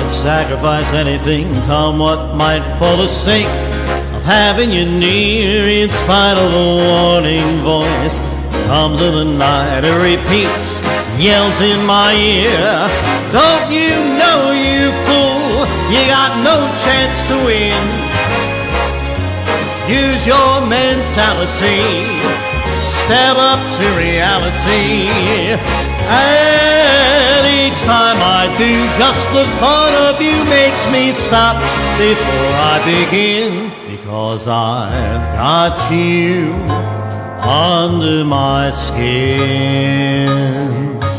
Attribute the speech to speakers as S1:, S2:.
S1: I'd sacrifice anything, come what might, for the sake of having you near. In spite of the warning voice, comes in the night, it repeats, yells in my ear. Don't you know, you fool, you got no chance to win. Use your mentality, step up to reality. And each time I do, just the thought of you makes me stop before I begin. Because I've got you under my skin.